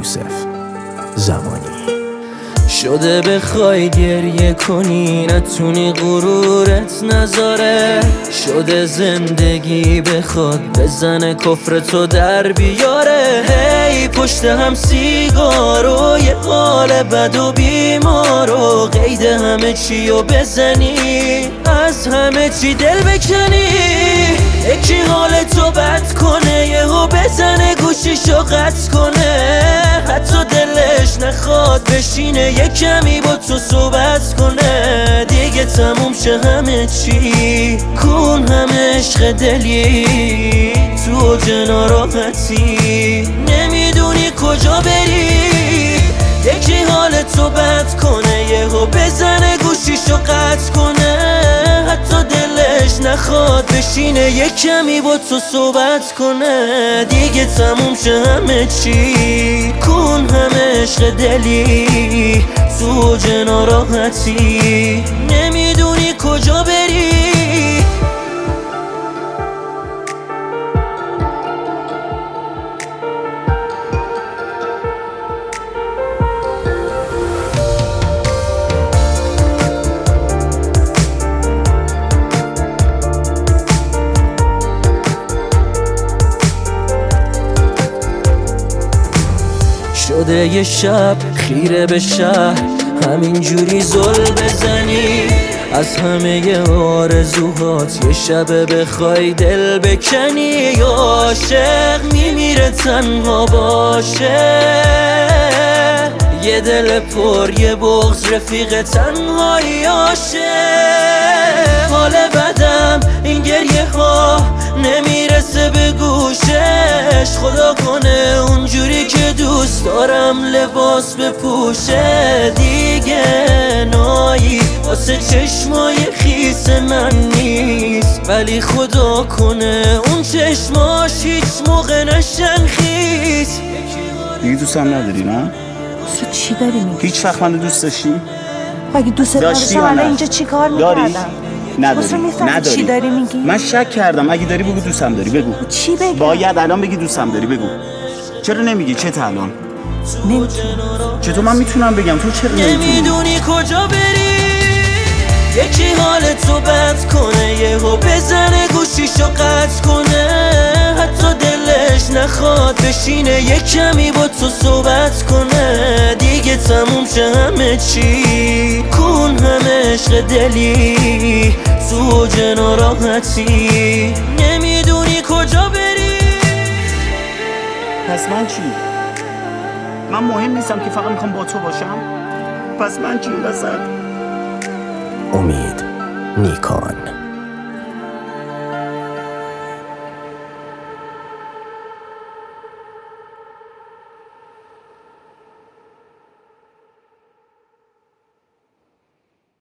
یوسف زمانی. شده بخوای گریه کنی نتونی غرورت نذاره، شده زندگی بخواد بزنه کفر تو در بیاره. هی پشت هم سیگارو یه حال بد و بیمارو، قید همه چی رو بزنی از همه چی دل بکنی. یکی حال تو بد کنه یهو بزنه گوشیشو قطع کنه، حتی دلش نخواد بشینه یه کمی با تو صحبت کنه. دیگه تموم شه همه چی، کن همه عشق دلی تو اوج ناراحتی، نمیدونی کجا بری. یکی حال تو بد کنه یهو بزنه گوشیشو قطع کنه، حتی دلش نخواد بشینه یه کمی با تو صحبت کنه. دیگه تموم شه همه چی، کن همه عشق دلی تو اوج ناراحتی، نمیدونی کجا بری. شده یه شب خیره به شهر همینجوری زل بزنی، از همه آرزوهات یه شب بخوای دل بکنی. عاشق میمیره تنها باشه، یه دل پر یه بغض رفیق تنهایی آشه. حال بدم این گریه ها نمیرسه به گوشش، خدا کنه اونجوری که دوست دارم لباس بپوشه. دیگه نایی واسه چشمای خیس من نیست، ولی خدا کنه اون چشماش هیچ موقع نشن خیس. دیگه دوست هم نداری نه؟ تو چی داری میگی؟ هیچ وقت من دوست داشتی؟ اگه دوست داشتم الان اینجا چی کار میکردم؟ نداری. چی داری میگی؟ من شک کردم، اگه داری بگو دوستم داری، بگو. چی بگم؟ باید الان بگی دوستم داری، بگو. چرا نمیگی؟ چه الان؟ نمیتونم. چطور من میتونم بگم؟ تو چرا نمیدونی کجا بری. یکی حال تو بد کنه یهو بزنه گوشیشو قطع کنه، حتی دلش نخواد بشینه یه کمی با تو صحبت کنه. دیگه تموم شه همه چی، کن همه عشق دلی تو اوج ناراحتی، نمیدونی کجا بری. پس من چی؟ من مهم نیستم که فقط میخوام با تو باشم؟ پس من چی این وسط؟ امید نیکان.